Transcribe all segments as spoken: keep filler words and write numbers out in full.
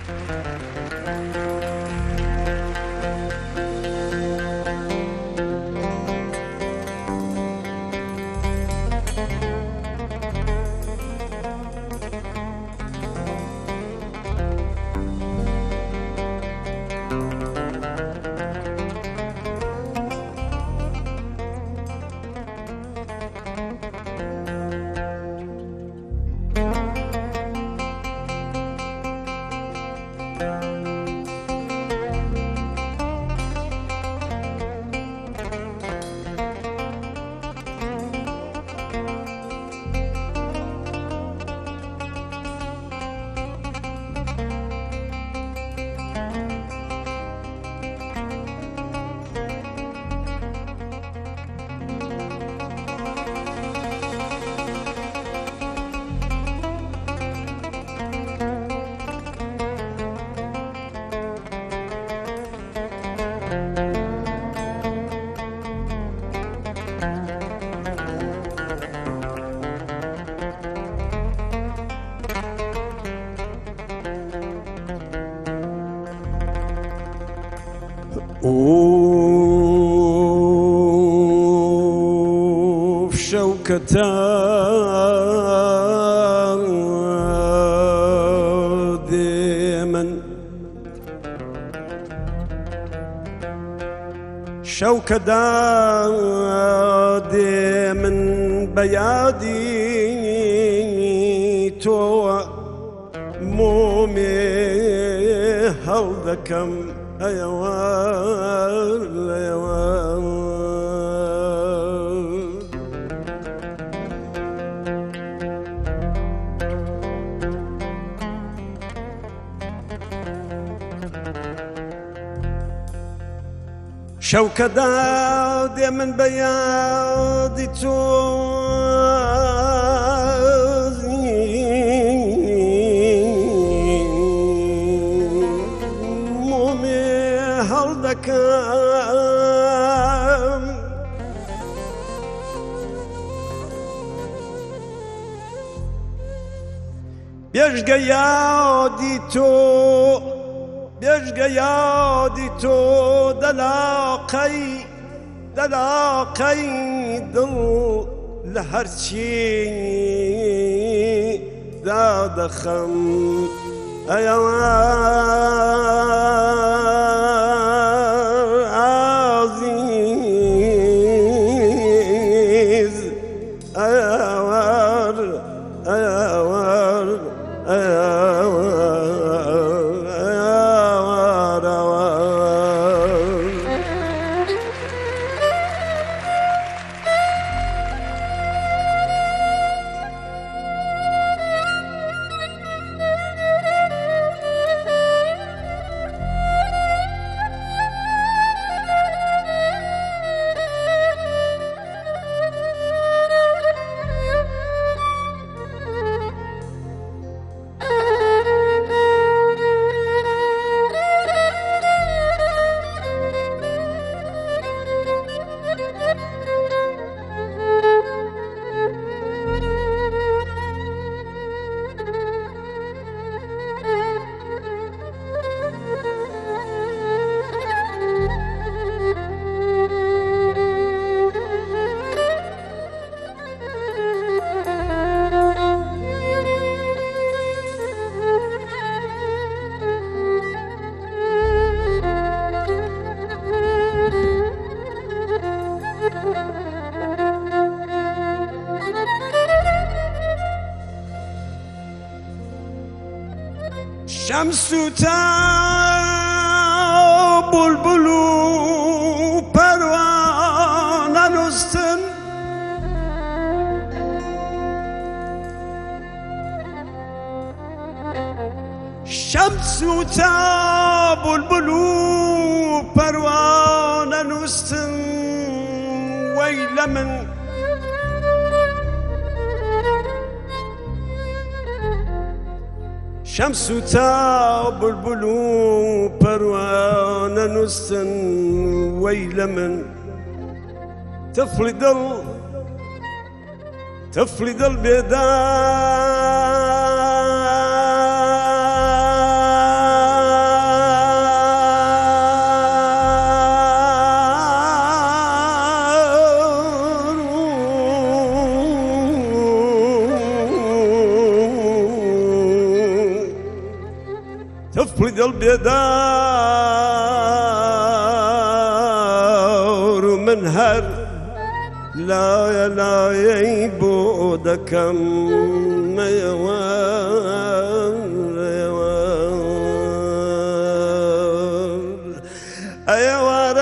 اوف شوكتان ديمن شوكتان ديمن بيادي تو مومي هلدكم أيوان أيوان شوكة دادي من بيادي كم بيشقى يادي تو بيشقى يادي تو دلاقي دلاقي دل لهرشي دا دخم أيوان شمس تا بلبلو پروانه نستن شمس تا بلبلو پروانه نستن ویل من شمس تا بلبلو پروانه نستن ویل من طفل دل طفل دل بیدار طفل دل بیدار و من هر لا لا يبو دكم يوار يوار يوار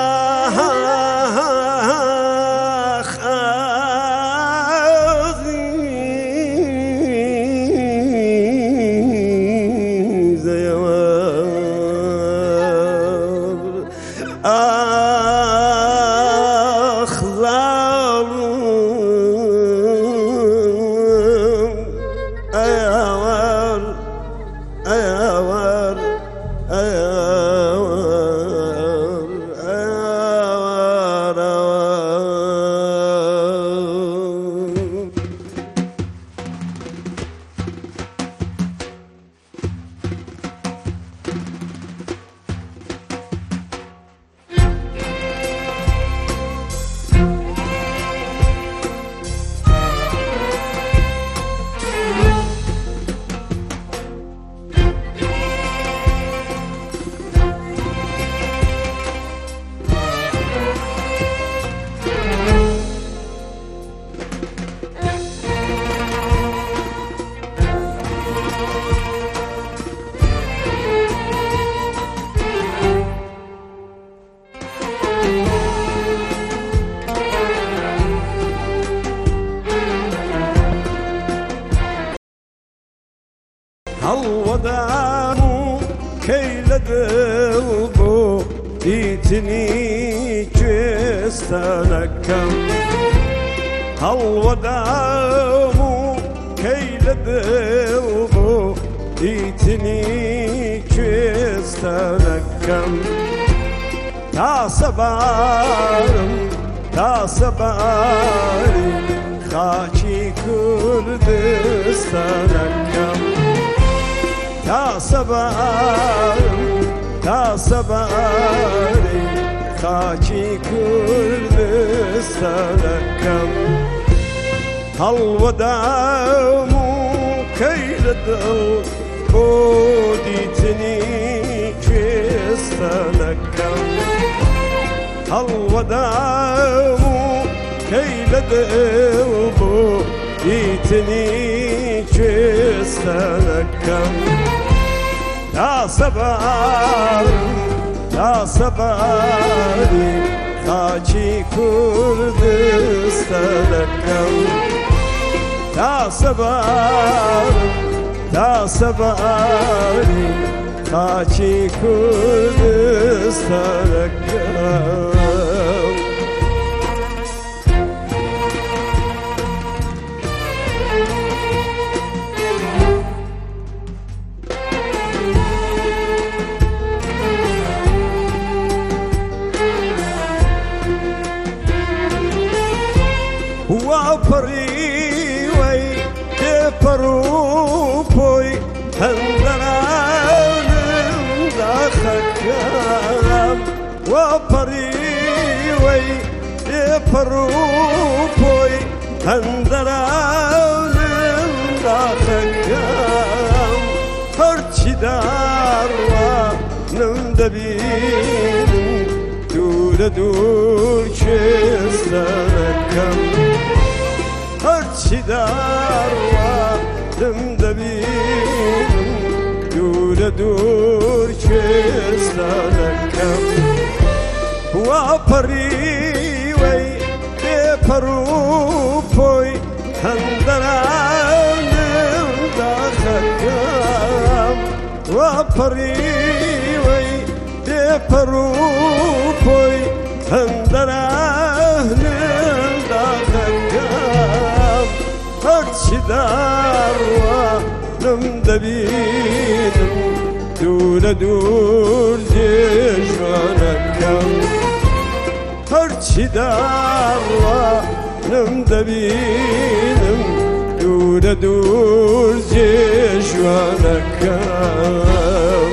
الوداع كيل دلبو ديتني جستنكم الوداع كيل دلبو ديتني جستنكم تا سبارم تا سباري خاچي كردستنكم تا سبارم تا سباري خاچي كردستنكم الوداع كيل دل بوديتني كستنكم الوداع كيل دل بوديتني كستنكم تا سبارم تا سباري خاچي كردستنكم تا سبارم تا سباري خاچي كردستنكم وابري وي تفرو بوي هندران داخكام وابري وي تفرو بوي هندران داخكام هرچی داروا نمدبين دور دور كستنكم هرچی داروا نمدبين دور دور كستنكم وابري وي بپرو پوي هندران داخكام وابري وي بپرو پوي هندران داخكام هرچی داروا نمدبين دور دور جشوانكم هرچی داروا نمدبين دور دور جشوانكم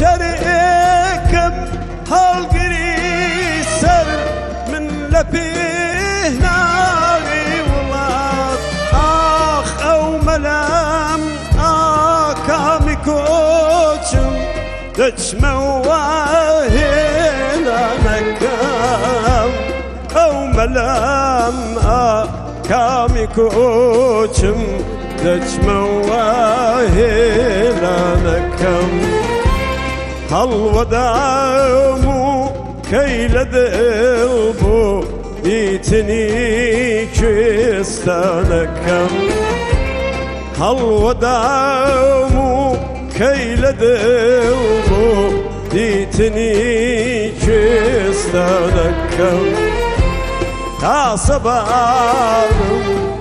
سركب هالقري سر من لبيه ناغي ولاد آخ أو ملام آكامي كوچم دج مواهينا نكام أو ملام آكامي كوچم دج مواهينا نكام هالودامو كيل دلبو بيتني كستانكم هالودامو كيل دلبو بيتني كستانكم تعصبانم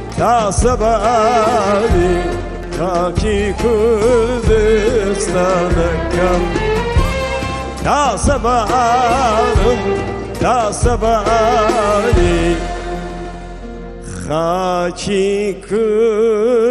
تعصباني كاكي كردستانكم تعصبانم تعصباني خاكي كردستانكم